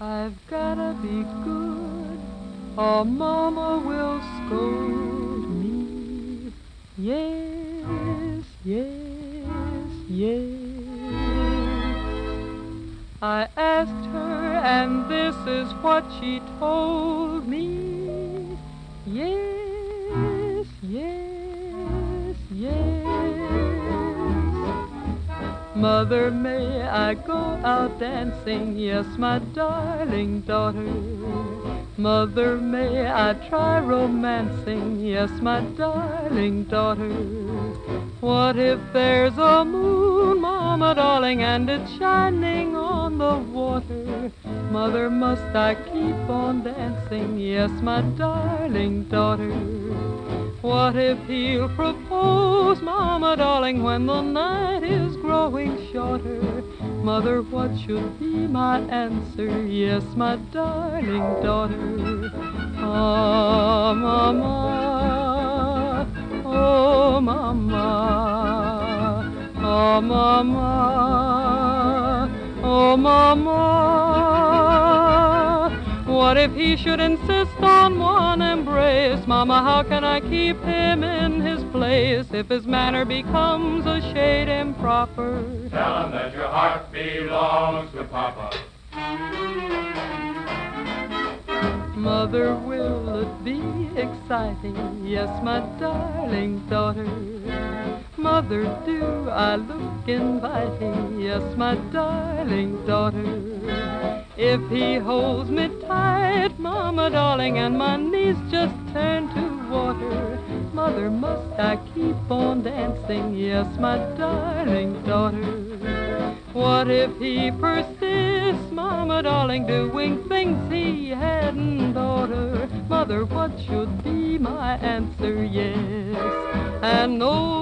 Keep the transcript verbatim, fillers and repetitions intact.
I've gotta be good, or Mama will scold me. Yes, yes, yes. I asked her, and this is what she told me. Yes, yes, yes. Mother, may I go out dancing? Yes, my darling daughter. Mother, may I try romancing? Yes, my darling daughter. What if there's a moon, Mama darling, and it's shining on the water? Mother, must I keep on dancing? Yes, my darling daughter. What if he'll propose, Mama darling, when the night is growing shorter? Mother, what should be my answer? Yes, my darling daughter. Ah, Mama, oh, Mama, oh, Mama, oh, Mama. What if he should insist on one embrace? Mama, how can I keep him in his place if his manner becomes a shade improper? Tell him that your heart belongs to Papa. Mother, will it be exciting? Yes, my darling daughter. Mother, do I look inviting? Yes, my darling daughter. If he holds me tight, Mama darling, and my knees just turn to water, Mother, must I keep on dancing? Yes, my darling daughter. What if he persists, Mama darling, doing things he hadn't ordered? Mother, what should be my answer? Yes, and no.